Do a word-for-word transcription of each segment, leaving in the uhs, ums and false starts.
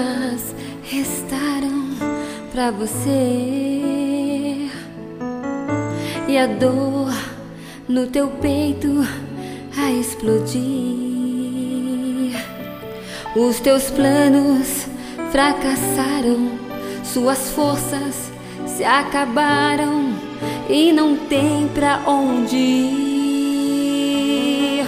lágrimas restaram pra você, e a dor no teu peito a explodir. Os teus planos fracassaram, suas forças se acabaram e não tem pra onde ir.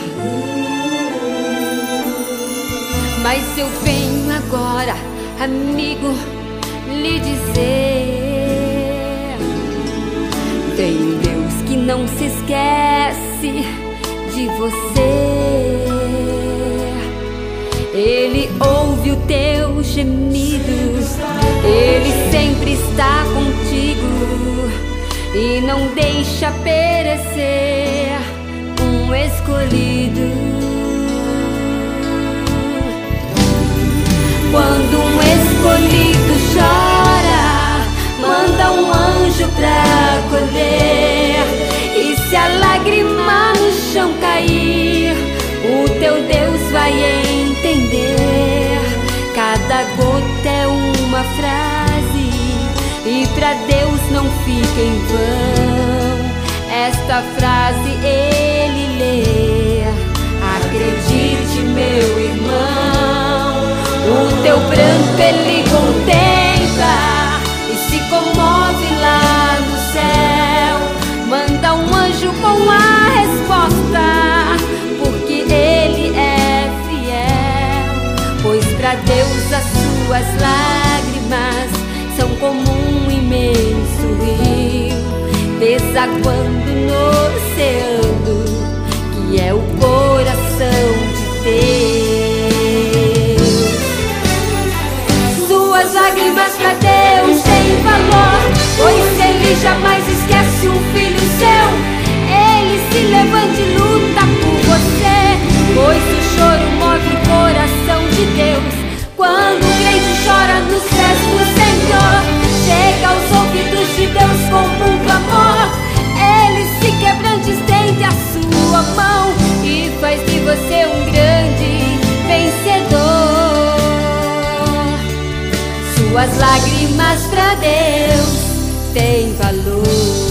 Mas eu venho agora, amigo, lhe dizer: tem um Deus que não se esquece de você. Ele ouve o teu gemido, Ele sempre está contigo e não deixa perecer um escolhido. Quando um escolhido chora, manda um anjo pra acolher. E se a lágrima no chão cair, o teu Deus vai entender. Cada gota é uma frase, e pra Deus não fica em vão. Esta frase Ele lê: acredite, meu irmão. O teu pranto Ele contempla e se comove lá no céu. Manda um anjo com a resposta, porque Ele é fiel. Pois pra Deus as suas lágrimas são como um imenso rio desaguando no oceano, que é o coração de Deus. Suas lágrimas pra Deus têm valor, pois Ele jamais esquece um filho seu. Ele se levanta e luta por você, pois o choro move o coração de Deus. Quando o crente chora nos pés do Senhor, chega aos ouvidos de Deus com muito amor. Ele se quebrante, estende a sua mão e faz de você um grande vencedor. Suas lágrimas pra Deus têm valor.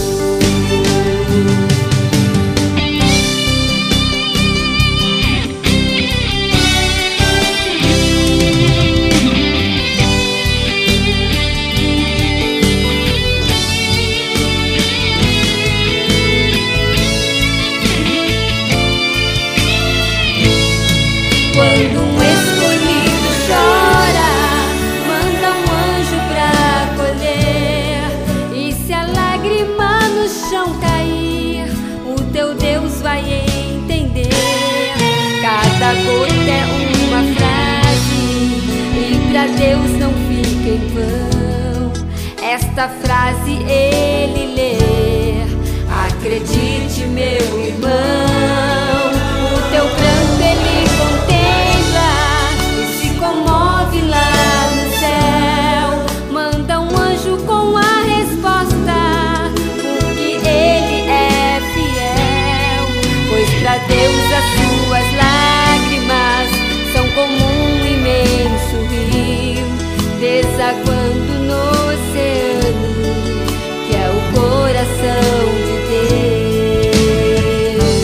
Quando um escolhido chora, manda um anjo pra acolher. E se a lágrima no chão cair, o teu Deus vai entender. Cada gota é uma frase, e pra Deus não fica em vão. Esta frase Ele lê: acredite, meu irmão. O teu pranto Ele contempla e se comove lá no céu. Manda um anjo com a resposta, porque Ele é fiel. Pois pra Deus as suas lágrimas são como um imenso rio desaguando no oceano, que é o coração de Deus.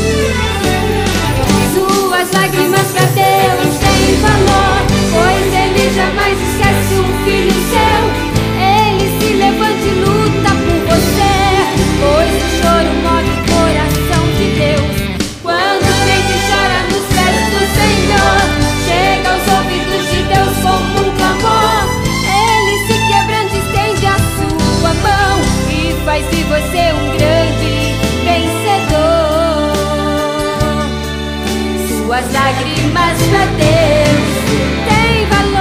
Suas lágrimas pra Deus têm valor, pois Ele jamais esquece um filho seu. Ele se levanta e luta por você, pois o choro move o coração de Deus. Quando o crente chora nos pés do Senhor, chega aos ouvidos de Deus como um clamor. Ele se quebrante, estende a sua mão e faz de você um grande vencedor. Suas lágrimas pra Deus têm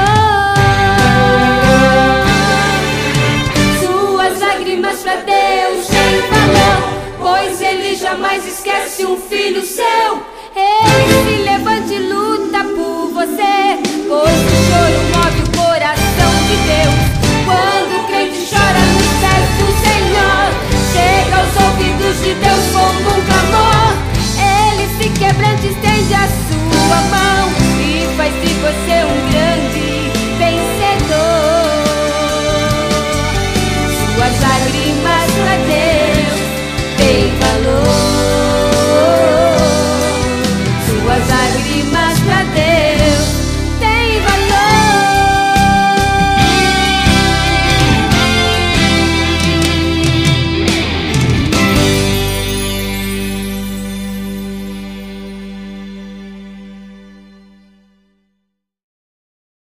valor. Suas lágrimas pra Deus têm valor, pois Ele jamais esquece um filho seu.